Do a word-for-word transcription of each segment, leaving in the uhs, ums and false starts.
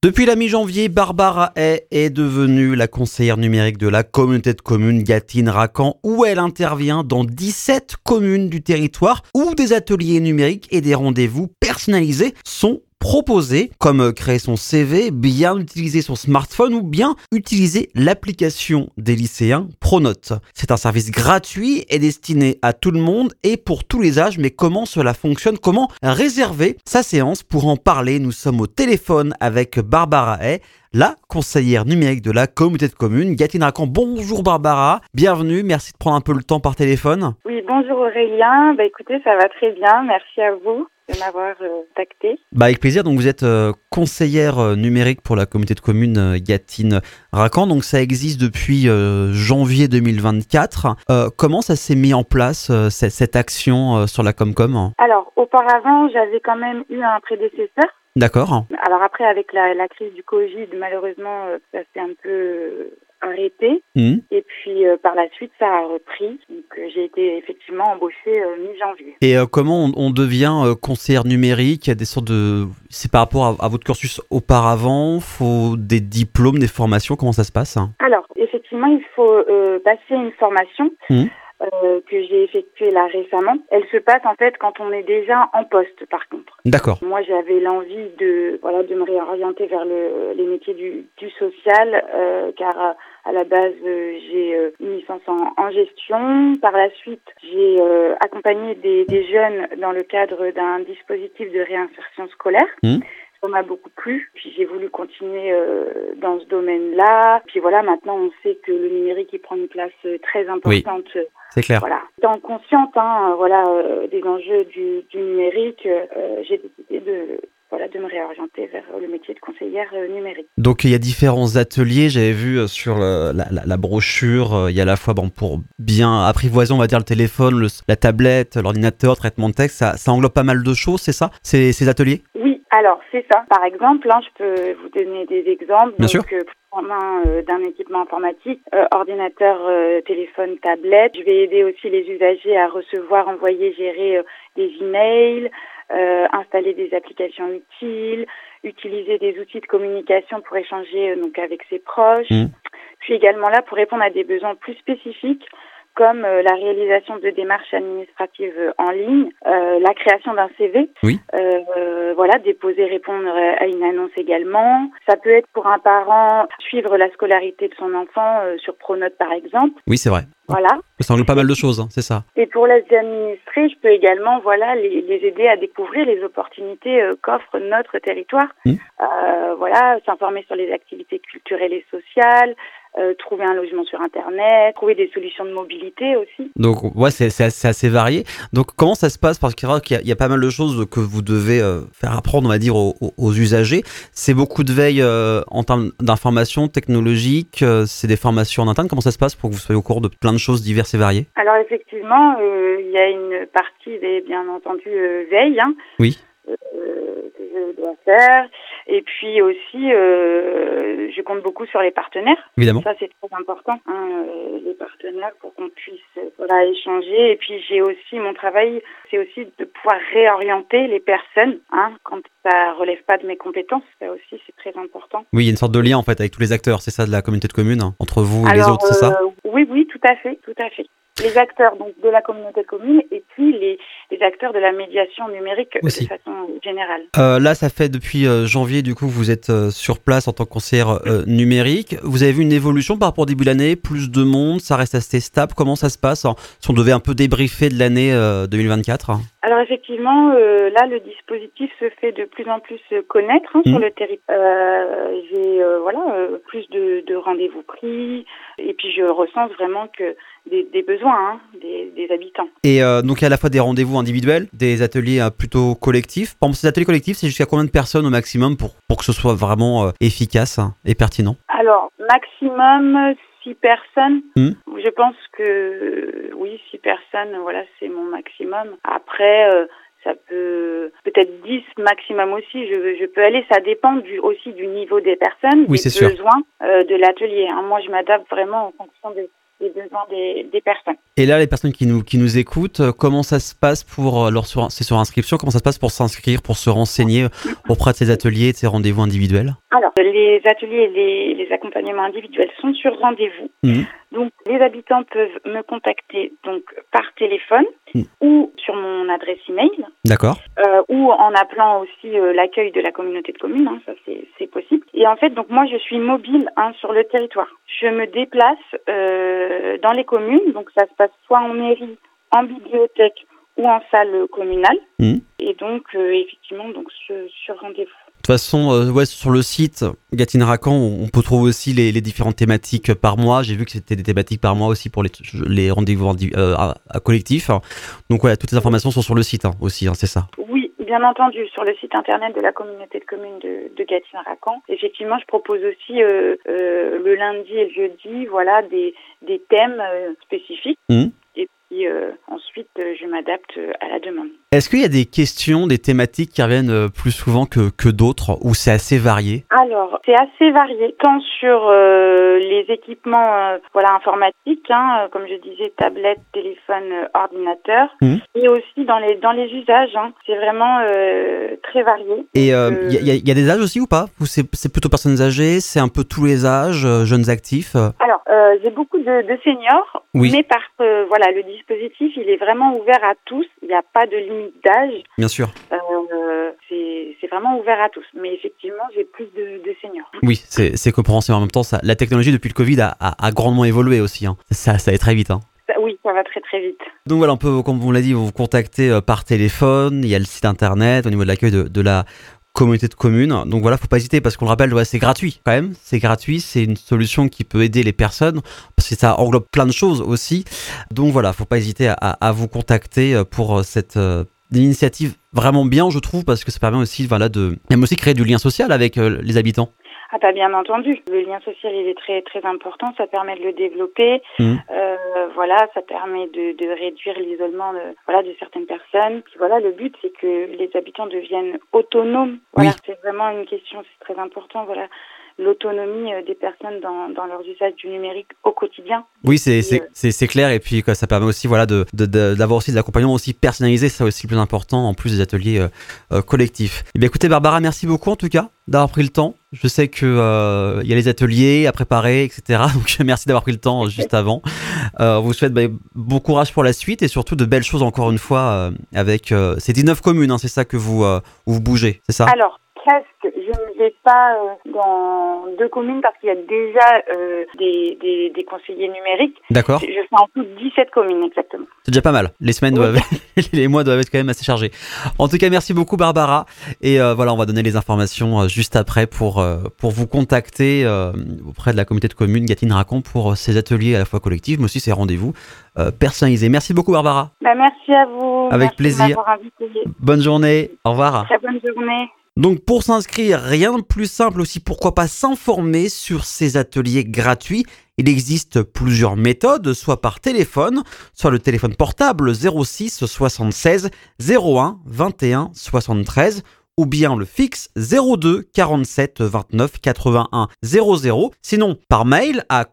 Depuis la mi-janvier, Barbara Hay est devenue la conseillère numérique de la communauté de communes Gâtine-Racan, où elle intervient dans dix-sept communes du territoire où des ateliers numériques et des rendez-vous personnalisés sont proposés, comme créer son C V, bien utiliser son smartphone ou bien utiliser l'application des lycéens Pronote. C'est un service gratuit et destiné à tout le monde et pour tous les âges, mais comment cela fonctionne, comment réserver sa séance? Pour en parler, nous sommes au téléphone avec Barbara Hay, la conseillère numérique de la communauté de communes Gâtine-Racan. Bonjour Barbara, bienvenue, merci de prendre un peu le temps par téléphone. Oui, bonjour Aurélien, bah écoutez, ça va très bien, merci à vous de m'avoir euh, contacté. Bah avec plaisir, donc vous êtes euh, conseillère euh, numérique pour la communauté de communes euh, Gâtine-Racan, donc ça existe depuis euh, janvier deux mille vingt-quatre. Euh, comment ça s'est mis en place, euh, cette, cette action euh, sur la Comcom? Alors, auparavant, j'avais quand même eu un prédécesseur. D'accord. Alors après, avec la, la crise du Covid, malheureusement, euh, ça s'est un peu euh, arrêté. Mmh. Et puis, euh, par la suite, ça a repris. Donc, euh, j'ai été effectivement embauchée euh, mi-janvier. Et euh, comment on, on devient euh, conseillère numérique? Il y a des sortes de... C'est par rapport à, à votre cursus auparavant? Faut des diplômes, des formations? Comment ça se passe? Alors, effectivement, il faut euh, passer une formation. Mmh. Euh, que j'ai effectuée là récemment. Elle se passe en fait quand on est déjà en poste par contre. D'accord. Moi j'avais l'envie de voilà de me réorienter vers le, les métiers du, du social euh, car à, à la base euh, j'ai euh, une licence en, en gestion. Par la suite j'ai euh, accompagné des, des jeunes dans le cadre d'un dispositif de réinsertion scolaire. Mmh. Ça m'a beaucoup plu, puis j'ai voulu continuer euh, dans ce domaine-là. Puis voilà, maintenant on sait que le numérique il prend une place euh, très importante. Oui, c'est clair. Voilà, étant consciente, hein, voilà, euh, des enjeux du, du numérique, euh, j'ai décidé de voilà de me réorienter vers le métier de conseillère euh, numérique. Donc il y a différents ateliers. J'avais vu euh, sur le, la, la, la brochure, euh, il y a à la fois bon pour bien apprivoiser, on va dire le téléphone, le, la tablette, l'ordinateur, traitement de texte. Ça, ça englobe pas mal de choses, c'est ça, ces, ces ateliers? Oui. Alors, c'est ça. Par exemple, hein, je peux vous donner des exemples. Bien donc, sûr. Euh, en main euh, d'un équipement informatique, euh, ordinateur, euh, téléphone, tablette. Je vais aider aussi les usagers à recevoir, envoyer, gérer euh, des emails, euh, installer des applications utiles, utiliser des outils de communication pour échanger euh, donc avec ses proches. Mmh. Je suis également là pour répondre à des besoins plus spécifiques, comme euh, la réalisation de démarches administratives euh, en ligne, euh, la création d'un C V, oui. euh, voilà, déposer, répondre à une annonce également. Ça peut être pour un parent suivre la scolarité de son enfant euh, sur Pronote par exemple. Oui, c'est vrai. Voilà. Ça englobe pas mal de choses, hein, c'est ça. Et pour les administrés, je peux également voilà les, les aider à découvrir les opportunités euh, qu'offre notre territoire. Mmh. Euh, voilà, s'informer sur les activités culturelles et sociales. Euh, trouver un logement sur Internet, trouver des solutions de mobilité aussi. Donc, ouais, c'est, c'est, assez, c'est assez varié. Donc, comment ça se passe? Parce qu'il y a, il y a pas mal de choses que vous devez euh, faire apprendre, on va dire, aux, aux usagers. C'est beaucoup de veille euh, en termes d'information technologique, euh, c'est des formations en interne. Comment ça se passe pour que vous soyez au courant de plein de choses diverses et variées? Alors, effectivement, euh, il y a une partie, des, bien entendu, euh, veille. Hein. Oui. Euh, que je dois faire. Et puis aussi, euh, je compte beaucoup sur les partenaires. Évidemment. Ça, c'est très important, hein, euh, les partenaires, pour qu'on puisse euh, voilà, échanger. Et puis, j'ai aussi, mon travail, c'est aussi de pouvoir réorienter les personnes, hein, quand ça relève pas de mes compétences. Ça aussi, c'est très important. Oui, il y a une sorte de lien, en fait, avec tous les acteurs, c'est ça, de la communauté de communes, hein, entre vous et Alors, les autres, c'est euh, ça? Oui, oui, tout à fait, tout à fait. Les acteurs donc de la communauté de communes et puis les, les acteurs de la médiation numérique aussi. De façon générale. Euh, là, ça fait depuis euh, janvier, du coup, vous êtes euh, sur place en tant que conseillère euh, numérique. Vous avez vu une évolution par rapport au début de l'année? Plus de monde, ça reste assez stable? Comment ça se passe si on devait un peu débriefer de l'année euh, deux mille vingt-quatre? Alors effectivement, euh, là, le dispositif se fait de plus en plus connaître hein, mmh. sur le territoire. Euh, j'ai euh, voilà euh, plus de, de rendez-vous pris et puis je recense vraiment que des, des besoins hein, des, des habitants. Et euh, donc il y a à la fois des rendez-vous individuels, des ateliers euh, plutôt collectifs. Par exemple, ces ateliers collectifs, c'est jusqu'à combien de personnes au maximum pour, pour que ce soit vraiment euh, efficace hein, et pertinent? Alors, maximum six personnes. Mmh. Je pense que oui, six personnes, voilà, c'est mon maximum. Après, euh, ça peut peut-être dix maximum aussi. Je, je peux aller, ça dépend du, aussi du niveau des personnes, oui, des c'est besoins euh, de l'atelier. Hein. Moi, je m'adapte vraiment en fonction des les besoins des, des personnes. Et là, les personnes qui nous, qui nous écoutent, comment ça se passe pour leur sur, c'est sur inscription, comment ça se passe pour s'inscrire, pour se renseigner auprès de ces ateliers, de ces rendez-vous individuels? Alors, les ateliers et les, les accompagnements individuels sont sur rendez-vous. Mmh. Donc, les habitants peuvent me contacter donc par téléphone mmh. ou sur mon adresse email. D'accord. Euh, ou en appelant aussi euh, l'accueil de la communauté de communes, hein, ça c'est, c'est possible. Et en fait, donc moi je suis mobile hein, sur le territoire. Je me déplace euh, dans les communes, donc ça se passe soit en mairie, en bibliothèque ou en salle communale. Mmh. Et donc euh, effectivement, donc sur, sur rendez-vous. De toute façon, euh, ouais, sur le site Gâtine Racan, on peut trouver aussi les, les différentes thématiques par mois. J'ai vu que c'était des thématiques par mois aussi pour les, les rendez-vous euh, à, à collectif. Donc ouais, toutes les informations sont sur le site hein, aussi, hein, c'est ça. Oui, bien entendu, sur le site internet de la communauté de communes de, de Gâtine Racan. Effectivement, je propose aussi euh, euh, le lundi et le jeudi, voilà, des, des thèmes euh, spécifiques. Mmh. Et puis euh, ensuite, euh, je m'adapte à la demande. Est-ce qu'il y a des questions, des thématiques qui reviennent plus souvent que, que d'autres, ou c'est assez varié? Alors, c'est assez varié, tant sur euh, les équipements euh, voilà, informatiques, hein, comme je disais, tablettes, téléphones, euh, ordinateurs, mmh. et aussi dans les, dans les usages. Hein, c'est vraiment euh, très varié. Et il euh, euh, y, y, y a des âges aussi ou pas? Ou c'est, c'est plutôt personnes âgées, c'est un peu tous les âges, euh, jeunes actifs? Alors, euh, j'ai beaucoup de, de seniors, oui. mais par euh, voilà, le dispositif, il est vraiment ouvert à tous. Il n'y a pas de limite d'âge. Bien sûr. Euh, c'est, c'est vraiment ouvert à tous. Mais effectivement, j'ai plus de, de seniors. Oui, c'est, c'est compréhensible. En même temps, ça, la technologie depuis le Covid a, a, a grandement évolué aussi. Hein. Ça, ça va très vite. Hein. Ça, oui, ça va très très vite. Donc voilà, on peut, comme on l'a dit, vous contacter par téléphone. Il y a le site internet au niveau de l'accueil de, de la communauté de communes. Donc voilà, faut pas hésiter parce qu'on le rappelle, ouais, c'est gratuit quand même. C'est gratuit, c'est une solution qui peut aider les personnes parce que ça englobe plein de choses aussi. Donc voilà, faut pas hésiter à, à vous contacter pour cette euh, initiative vraiment bien, je trouve, parce que ça permet aussi, voilà, de même aussi créer du lien social avec euh, les habitants. Ah bah bien entendu, le lien social il est très très important, ça permet de le développer, mmh. euh, voilà, ça permet de, de réduire l'isolement de, voilà, de certaines personnes. Puis voilà, le but c'est que les habitants deviennent autonomes. Voilà, oui. C'est vraiment une question, c'est très important. Voilà, l'autonomie des personnes dans, dans leur usage du numérique au quotidien. Oui, c'est, et, c'est, euh... c'est, c'est clair. Et puis, quoi, ça permet aussi voilà, de, de, de, d'avoir aussi de l'accompagnement aussi personnalisé. C'est aussi le plus important, en plus des ateliers euh, euh, collectifs. Eh bien, écoutez, Barbara, merci beaucoup en tout cas d'avoir pris le temps. Je sais qu'il euh, y a les ateliers à préparer, et cetera. Donc, merci d'avoir pris le temps juste avant. Euh, on vous souhaite bah, bon courage pour la suite et surtout de belles choses encore une fois euh, avec euh, ces dix-neuf communes. Hein, c'est ça que vous, euh, vous bougez, c'est ça? Alors, presque. Je ne vais pas euh, dans deux communes parce qu'il y a déjà euh, des, des, des conseillers numériques. D'accord. Je fais en tout dix-sept communes exactement. C'est déjà pas mal. Les semaines oui. doivent, les mois doivent être quand même assez chargés. En tout cas, merci beaucoup Barbara. Et euh, voilà, on va donner les informations euh, juste après pour euh, pour vous contacter euh, auprès de la communauté de communes Gâtine Racan pour ces ateliers à la fois collectifs, mais aussi ces rendez-vous euh, personnalisés. Merci beaucoup Barbara. Bah, merci à vous. Avec merci plaisir. De m'avoir invité. Bonne journée. Au revoir. Très bonne journée. Donc pour s'inscrire, rien de plus simple aussi, pourquoi pas s'informer sur ces ateliers gratuits. Il existe plusieurs méthodes, soit par téléphone, soit le téléphone portable zéro six soixante-seize zéro un vingt et un soixante-treize ou bien le fixe zéro deux quarante-sept vingt-neuf quatre-vingt-un zéro zéro. Sinon par mail à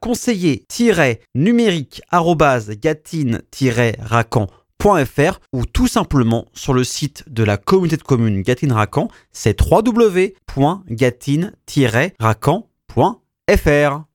conseiller-numérique arobase gâtine-racan point f r ou tout simplement sur le site de la communauté de communes Gâtine Racan, c'est w w w point gâtine tiret racan point f r.